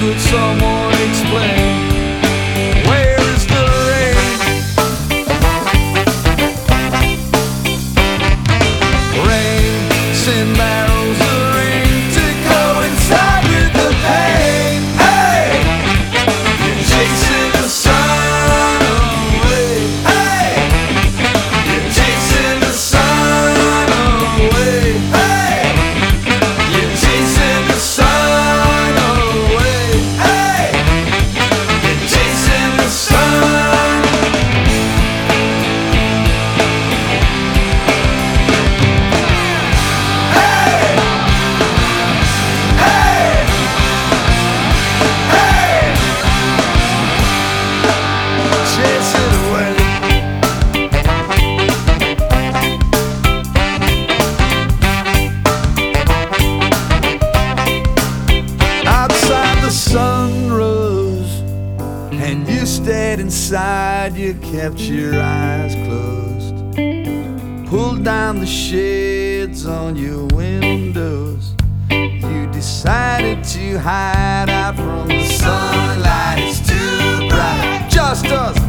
Could someone explain? Where is the rain? Rain, send barrels of rain to coincide with the pain. Hey, you're chasing the sun away. Hey, you're chasing the sun away. Hey, you're chasing the sun away. Hey, you're chasing the sun. Hey, hey, hey, chase it away. Outside the sun rose, and you stayed inside. You kept your eyes closed, pulled down the shades on your windows. You decided to hide out from the sunlight. It's too bright, just us